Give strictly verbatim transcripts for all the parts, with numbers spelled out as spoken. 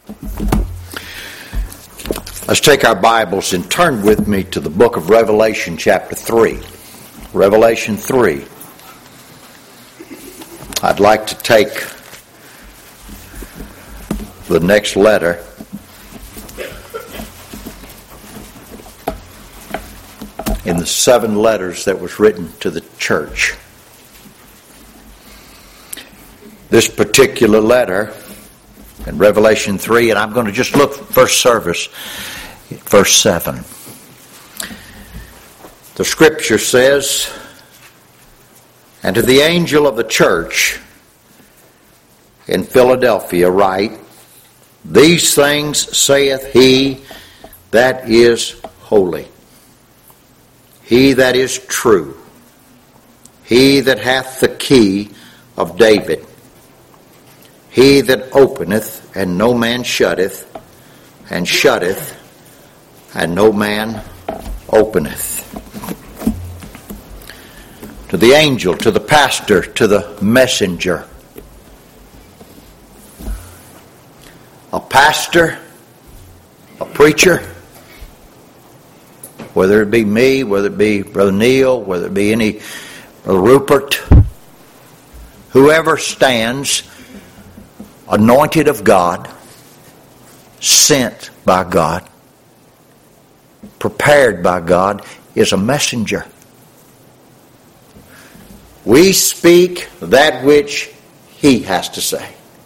Let's take our Bibles and turn with me to the book of Revelation chapter three. Revelation three. I'd like to take the next letter in the seven letters that was written to the church. This particular letter in Revelation three, and I'm going to just look first service, verse seven. The scripture says, "And to the angel of the church in Philadelphia write, These things saith he that is holy, he that is true, he that hath the key of David, he that openeth, and no man shutteth, and shutteth, and no man openeth." To the angel, to the pastor, to the messenger. A pastor, a preacher, whether it be me, whether it be Brother Neil, whether it be any Brother Rupert, whoever stands anointed of God, sent by God, prepared by God, is a messenger. We speak that which he has to say.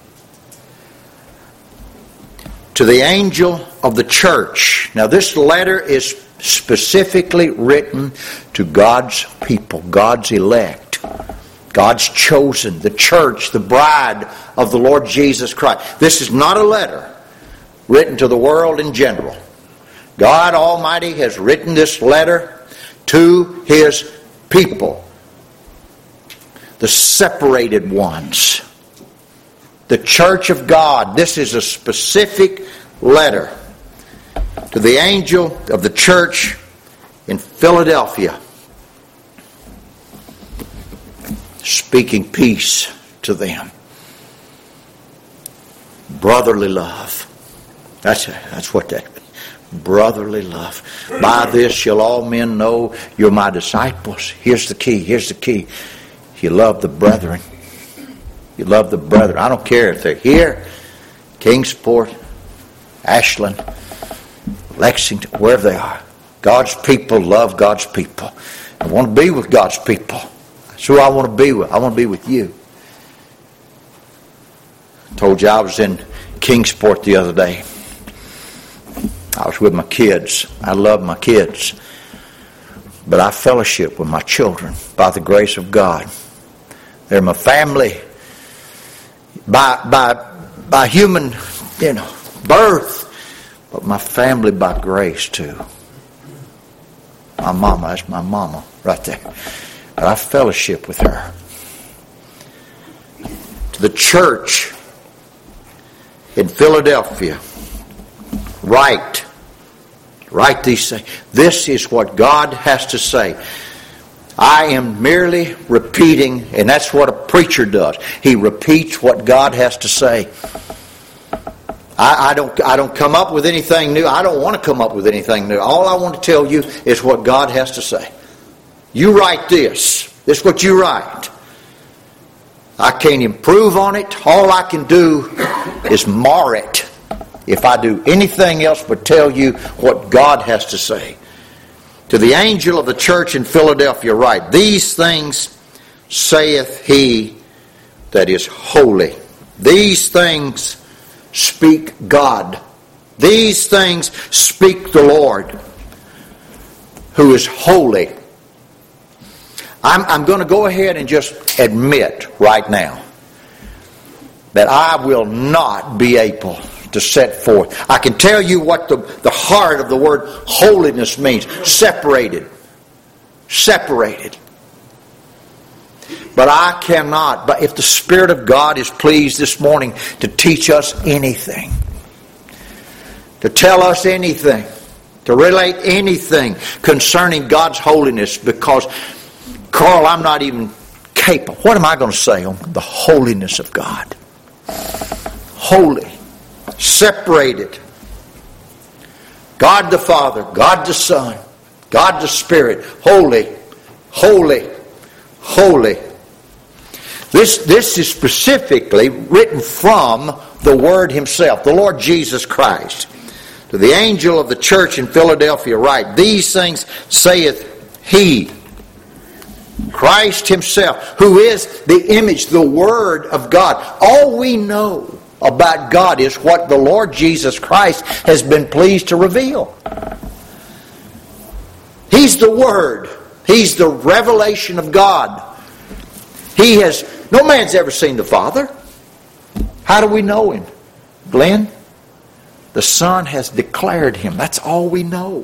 To the angel of the church. Now this letter is specifically written to God's people, God's elect, God's chosen, the church, the bride of the Lord Jesus Christ. This is not a letter written to the world in general. God Almighty has written this letter to His people, the separated ones, the church of God. This is a specific letter to the angel of the church in Philadelphia, speaking peace to them. Brotherly love. That's, that's what that means. Brotherly love. By this shall all men know you're my disciples. Here's the key. Here's the key. You love the brethren. You love the brethren. I don't care if they're here, Kingsport, Ashland, Lexington, wherever they are. God's people love God's people. I want to be with God's people. That's who I want to be with. I want to be with you. I told you I was in Kingsport the other day. I was with my kids. I love my kids. But I fellowship with my children by the grace of God. They're my family by by by human, you know, birth, but my family by grace too. My mama, that's my mama right there. But I fellowship with her. To the church in Philadelphia, write. Write these things. This is what God has to say. I am merely repeating, and that's what a preacher does. He repeats what God has to say. I, I don't I don't come up with anything new. I don't want to come up with anything new. All I want to tell you is what God has to say. You write this. This is what you write. I can't improve on it. All I can do is mar it. If I do anything else but tell you what God has to say. To the angel of the church in Philadelphia write, These things saith he that is holy. These things speak God. These things speak the Lord, who is holy. I'm, I'm going to go ahead and just admit right now that I will not be able to set forth. I can tell you what the, the heart of the word holiness means. Separated. Separated. But I cannot, but if the Spirit of God is pleased this morning to teach us anything, to tell us anything, to relate anything concerning God's holiness, because, Carl, I'm not even capable. What am I going to say on the holiness of God? Holy. separated. God the Father, God the Son, God the Spirit, holy, holy, holy. This, this is specifically written from the Word Himself, the Lord Jesus Christ. To the angel of the church in Philadelphia write, these things saith He, Christ Himself, who is the image, the Word of God. All we know about God is what the Lord Jesus Christ has been pleased to reveal. He's the Word. He's the revelation of God. He has, no man's ever seen the Father. How do we know Him? Glenn, the Son has declared Him. That's all we know.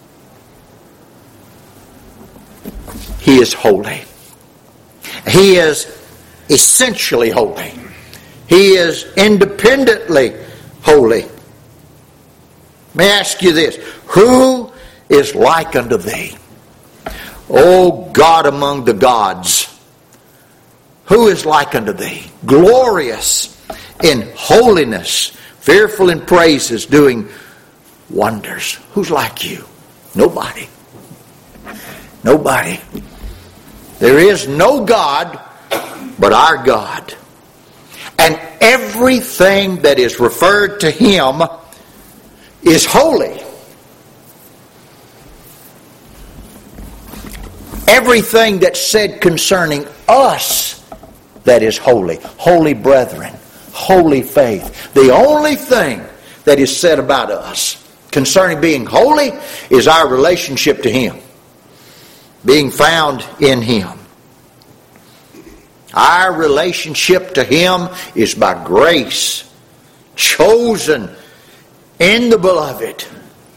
He is holy. He is essentially holy. He is independently holy. May I ask you this? Who is like unto Thee? O God among the gods, who is like unto Thee? Glorious in holiness, fearful in praises, doing wonders. Who's like You? Nobody. Nobody. There is no God but our God. And everything that is referred to Him is holy. Everything that's said concerning us that is holy. Holy brethren. Holy faith. The only thing that is said about us concerning being holy is our relationship to Him. Being found in Him. Our relationship to Him is by grace, chosen in the Beloved.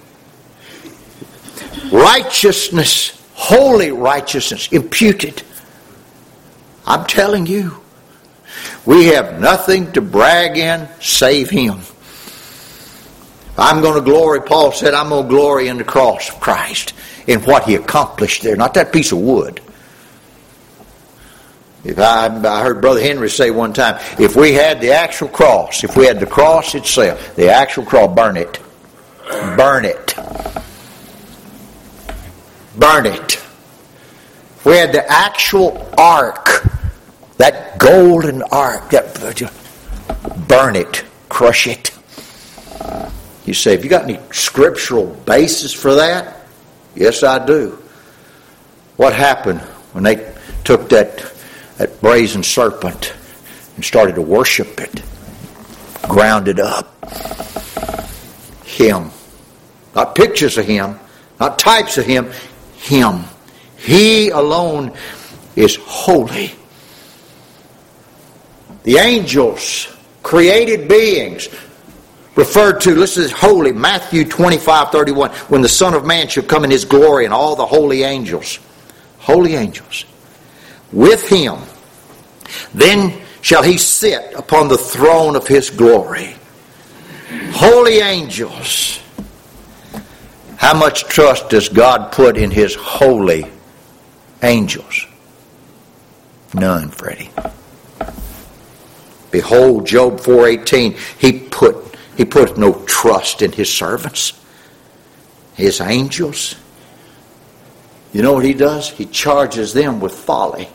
Righteousness, holy righteousness, imputed. I'm telling you, we have nothing to brag in save Him. I'm going to glory, Paul said, I'm going to glory in the cross of Christ, in what He accomplished there, not that piece of wood. If I, I heard Brother Henry say one time, if we had the actual cross, if we had the cross itself, the actual cross, burn it. Burn it. Burn it. If we had the actual ark, that golden ark, that, burn it. Crush it. You say, have you got any scriptural basis for that? Yes, I do. What happened when they took that that brazen serpent and started to worship it? Ground it up. Him. Not pictures of Him. Not types of Him. Him. He alone is holy. The angels, created beings, referred to, listen to this, holy, Matthew twenty-five thirty-one, when the Son of Man shall come in His glory and all the holy angels. Holy angels. With Him. Then shall He sit upon the throne of His glory. Holy angels. How much trust does God put in His holy angels? None, Freddie. Behold, Job four eighteen, he put he put no trust in His servants, His angels. You know what He does? He charges them with folly,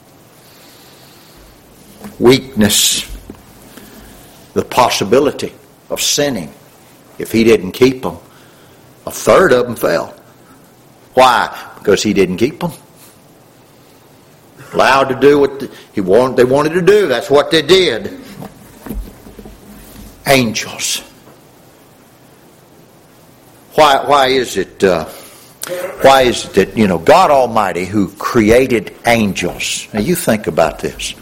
weakness, the possibility of sinning. If He didn't keep them, a third of them fell. Why? Because He didn't keep them. Allowed to do what he wanted, they wanted to do. That's what they did. Angels. Why? Why is it? Uh, why is it that you know God Almighty, who created angels? Now you think about this.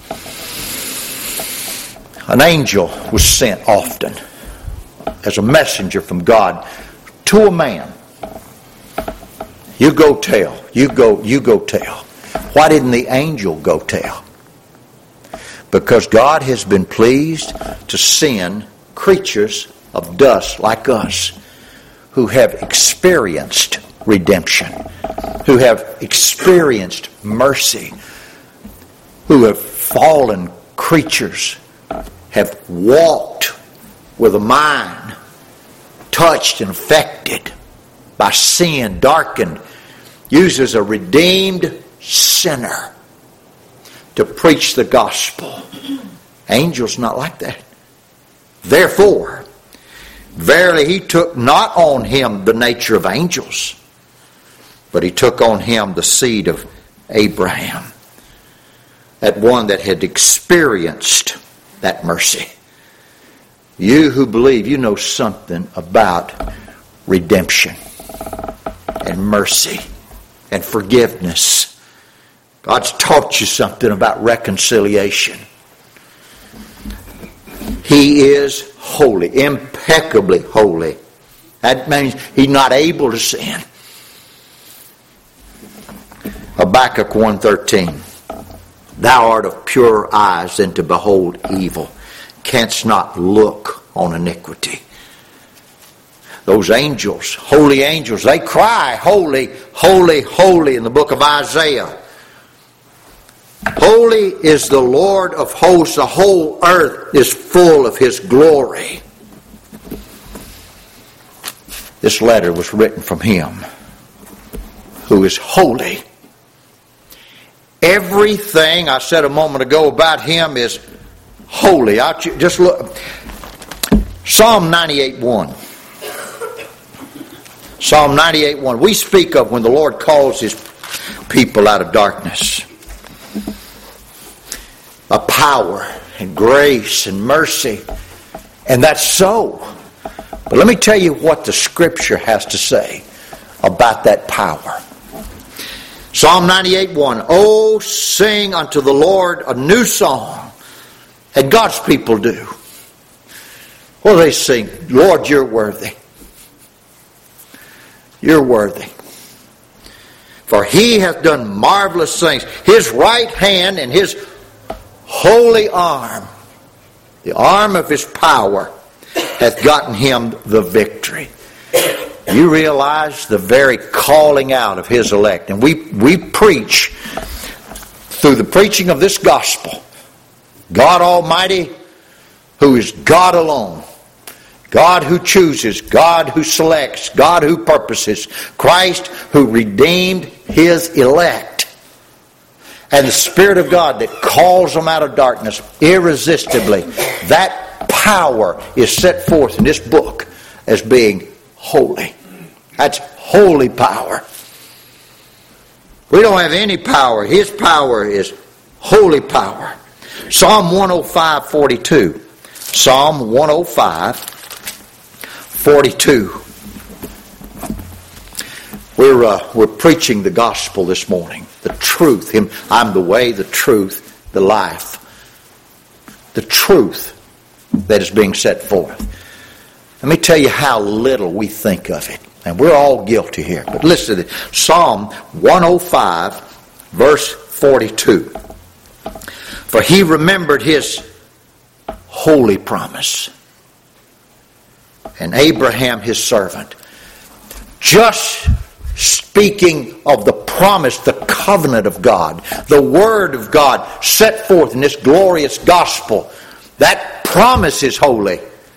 An angel was sent often as a messenger from God to a man. You go tell. You go. You go tell. Why didn't the angel go tell? Because God has been pleased to send creatures of dust like us who have experienced redemption, who have experienced mercy, who have fallen creatures, have walked with a mind touched and affected by sin, darkened, uses a redeemed sinner to preach the gospel. Angels not like that. Therefore, verily he took not on him the nature of angels, but he took on him the seed of Abraham. That one that had experienced that mercy. You who believe, you know something about redemption and mercy and forgiveness. God's taught you something about reconciliation. He is holy, impeccably holy. That means he's not able to sin. Habakkuk one thirteen. Thou art of purer eyes than to behold evil, canst not look on iniquity. Those angels, holy angels, they cry, holy, holy, holy in the book of Isaiah. Holy is the Lord of hosts. The whole earth is full of his glory. This letter was written from him who is holy. Everything I said a moment ago about him is holy. I'll just look. Psalm ninety-eight one. Psalm ninety-eight one. We speak of when the Lord calls his people out of darkness. A power and grace and mercy. And that's so. But let me tell you what the Scripture has to say about that power. Psalm ninety-eight one. Oh, sing unto the Lord a new song. And God's people do. Well, they sing, Lord, you're worthy. You're worthy. For he hath done marvelous things. His right hand and his holy arm, the arm of his power, hath gotten him the victory. You realize the very calling out of his elect. And we, we preach through the preaching of this gospel. God Almighty, who is God alone. God who chooses, God who selects, God who purposes, Christ who redeemed his elect, and the Spirit of God that calls them out of darkness irresistibly. That power is set forth in this book as being holy. That's holy power. We don't have any power. His power is holy power. Psalm one oh five forty-two. Psalm one oh five forty-two. We're uh, we're preaching the gospel this morning, the truth. Him, I'm the way, the truth, the life. The truth that is being set forth. Let me tell you how little we think of it, and we're all guilty here. But listen to this. Psalm one oh five, verse forty-two. For he remembered his holy promise, and Abraham his servant. Just speaking of the promise, the covenant of God, the word of God set forth in this glorious gospel. That promise is holy.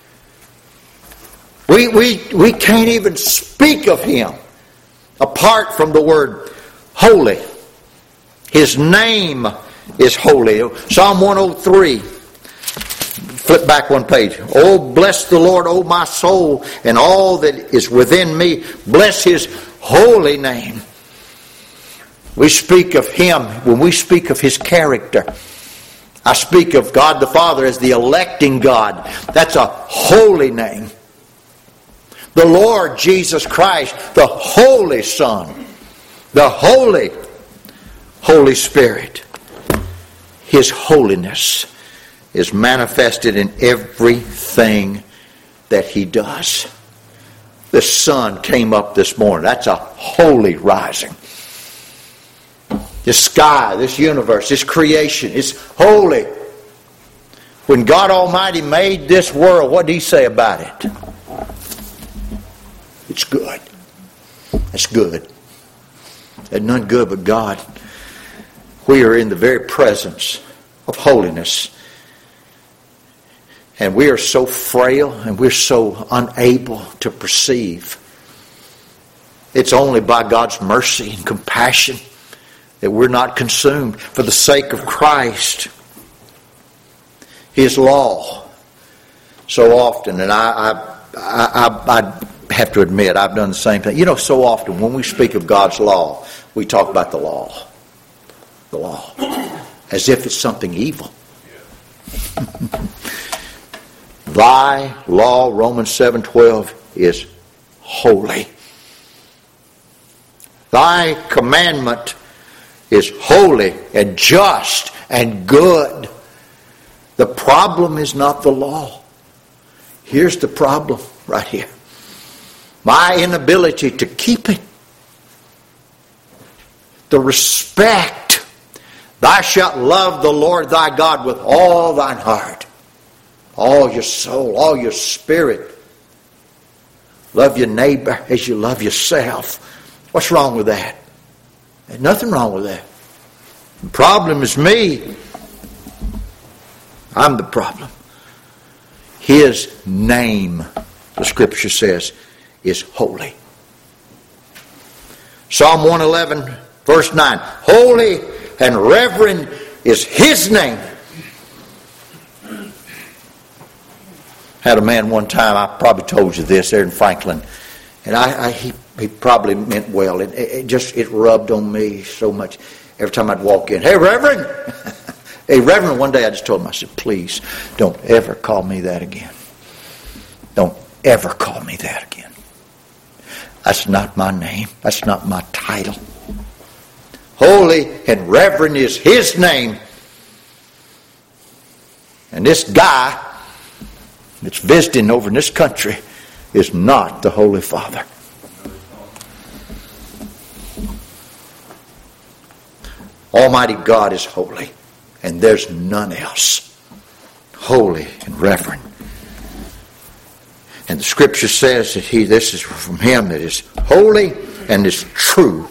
We, we, we can't even speak of him apart from the word holy. His name is holy. Psalm one oh three. Flip back one page. Oh, bless the Lord, oh my soul, and all that is within me. Bless his holy name. We speak of him when we speak of his character. I speak of God the Father as the electing God. That's a holy name. The Lord Jesus Christ, the Holy Son, the Holy Holy Spirit. His holiness is manifested in everything that he does. The sun came up this morning. That's a holy rising. This sky, this universe, this creation is holy. When God Almighty made this world, what did he say about it? It's good. It's good. And none good but God. We are in the very presence of holiness. And we are so frail and we're so unable to perceive. It's only by God's mercy and compassion that we're not consumed for the sake of Christ. His law. So often, and I, I, I, I have to admit, I've done the same thing. You know, so often when we speak of God's law, we talk about the law. The law. As if it's something evil. Thy law, Romans seven twelve, is holy. Thy commandment is holy and just and good. The problem is not the law. Here's the problem right here. My inability to keep it. The respect. Thou shalt love the Lord thy God with all thine heart, all your soul, all your spirit. Love your neighbor as you love yourself. What's wrong with that? There's nothing wrong with that. The problem is me. I'm the problem. His name, the Scripture says, is holy. Psalm one eleven, verse nine. Holy and reverend is His name. Had a man one time, I probably told you this, there in Franklin, and I, I he, he probably meant well. It, it just it rubbed on me so much. Every time I'd walk in, hey, Reverend! Hey, Reverend, one day I just told him, I said, please, don't ever call me that again. Don't ever call me that again. That's not my name. That's not my title. Holy and reverend is His name. And this guy that's visiting over in this country is not the Holy Father. Almighty God is holy, and there's none else. Holy and reverend. And the Scripture says that He, this is from Him that is holy and is true,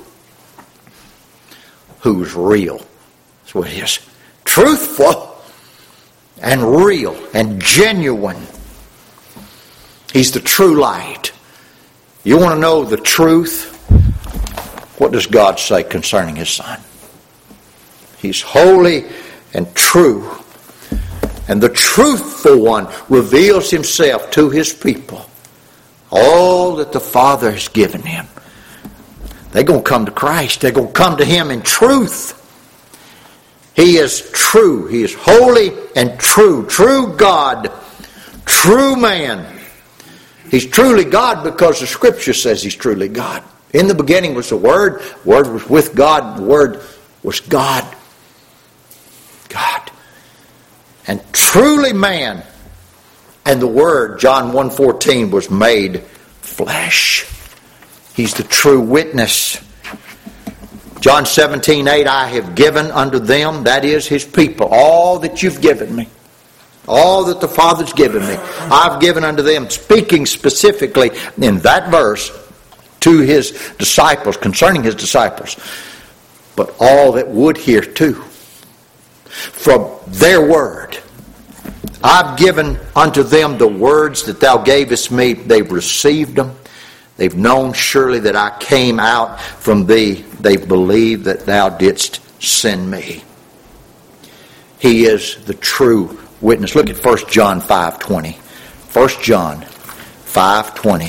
who's real. That's what it is. Truthful and real and genuine. He's the true light. You want to know the truth? What does God say concerning His Son? He's holy and true. And the truthful one reveals Himself to His people. All that the Father has given Him. They're going to come to Christ. They're going to come to Him in truth. He is true. He is holy and true. True God. True man. He's truly God because the Scripture says He's truly God. In the beginning was the Word. The Word was with God. The Word was God. God. And truly man. And the Word, John one fourteen, was made flesh. He's the true witness. John seventeen eight, I have given unto them, that is His people, all that you've given me. All that the Father's given me. I've given unto them, speaking specifically in that verse to His disciples, concerning His disciples. But all that would hear too. From their word. I've given unto them the words that thou gavest me. They've received them. They've known surely that I came out from thee. They've believed that thou didst send me. He is the true witness. Look at First John five twenty. First John five twenty.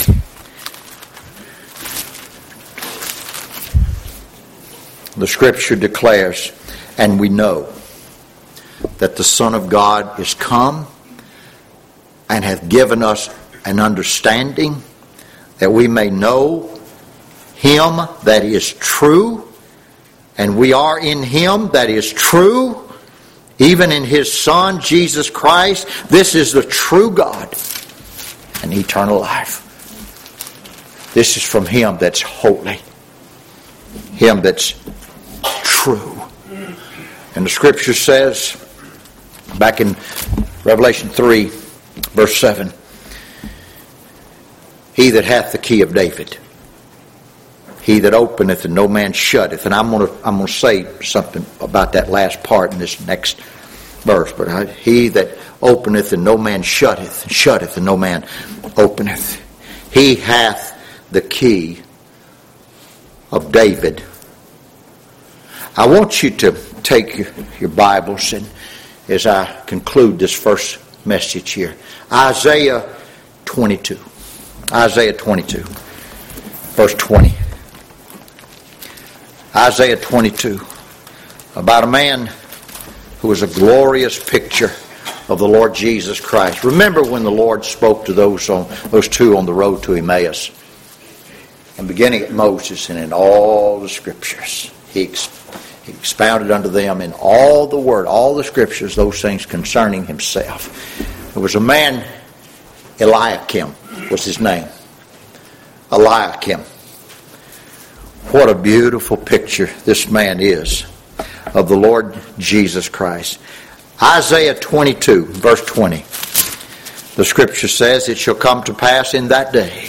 The Scripture declares, and we know that the Son of God is come and hath given us an understanding that we may know Him that is true, and we are in Him that is true, even in His Son, Jesus Christ. This is the true God and eternal life. This is from Him that's holy, Him that's true. And the Scripture says, back in Revelation three, verse seven, He that hath the key of David, He that openeth and no man shutteth. And I'm going to I'm going to say something about that last part in this next verse. But I, He that openeth, and no man shutteth, and shutteth, and no man openeth. He hath the key of David. I want you to take your, your Bibles, and as I conclude this first message here, Isaiah twenty-two. Isaiah twenty-two, verse twenty. Isaiah twenty-two, about a man who was a glorious picture of the Lord Jesus Christ. Remember when the Lord spoke to those on those two on the road to Emmaus, and beginning at Moses and in all the scriptures, he, ex, he expounded unto them in all the word, all the scriptures, those things concerning himself. There was a man, Eliakim was his name. Eliakim. What a beautiful picture this man is of the Lord Jesus Christ. Isaiah twenty-two, verse twenty. The scripture says, it shall come to pass in that day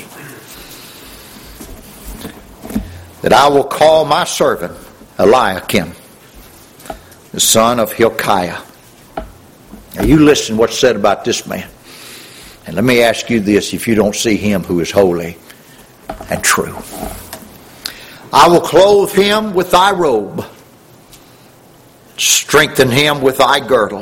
that I will call my servant Eliakim, the son of Hilkiah. Now you listen what's said about this man. And let me ask you this, if you don't see him who is holy and true. I will clothe him with thy robe, strengthen him with thy girdle,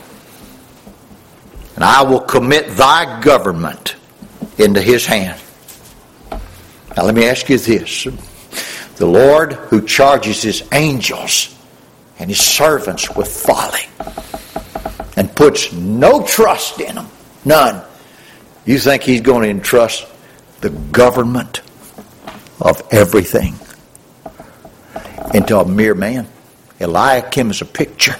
and I will commit thy government into his hand. Now let me ask you this. The Lord who charges his angels and his servants with folly and puts no trust in them, none. You think he's going to entrust the government of everything into a mere man? Eliakim is a picture.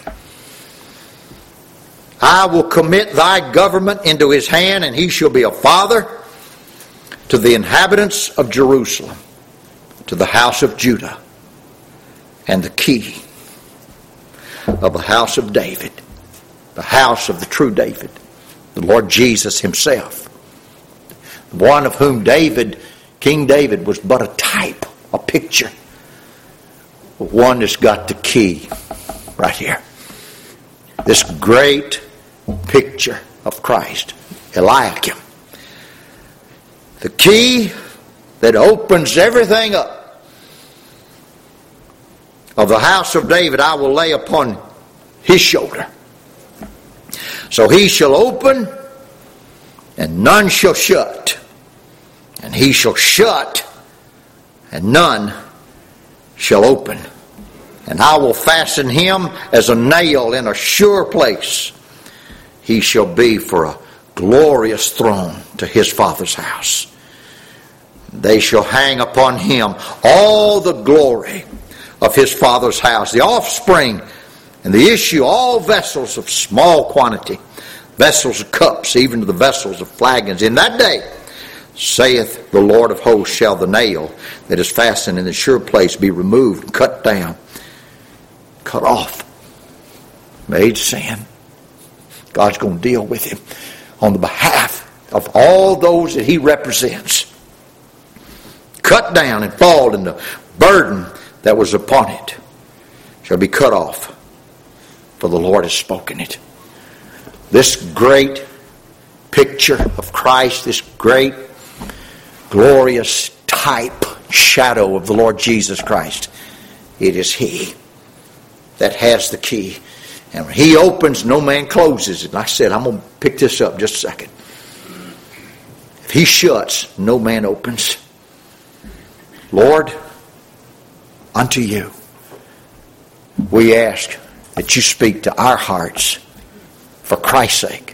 I will commit thy government into his hand, and he shall be a father to the inhabitants of Jerusalem, to the house of Judah, and the key of the house of David, the house of the true David, the Lord Jesus himself, the one of whom David, King David, was but a type, a picture. One that's got the key right here. This great picture of Christ, Eliakim. The key that opens everything up of the house of David I will lay upon his shoulder. So he shall open and none shall shut. And he shall shut and none shall open. And I will fasten him as a nail in a sure place. He shall be for a glorious throne to his father's house. They shall hang upon him all the glory of his father's house, the offspring and the issue, all vessels of small quantity, vessels of cups, even to the vessels of flagons. In that day, saith the Lord of hosts, shall the nail that is fastened in the sure place be removed, cut down, cut off, made sin. God's going to deal with him on the behalf of all those that he represents. Cut down and fall, and the burden that was upon it shall be cut off, for the Lord has spoken it. This great picture of Christ, this great glorious type, shadow of the Lord Jesus Christ, it is he that has the key. And when he opens, no man closes it. Like I said, I'm going to pick this up just a second. If he shuts, no man opens. Lord, unto you we ask that you speak to our hearts for Christ's sake.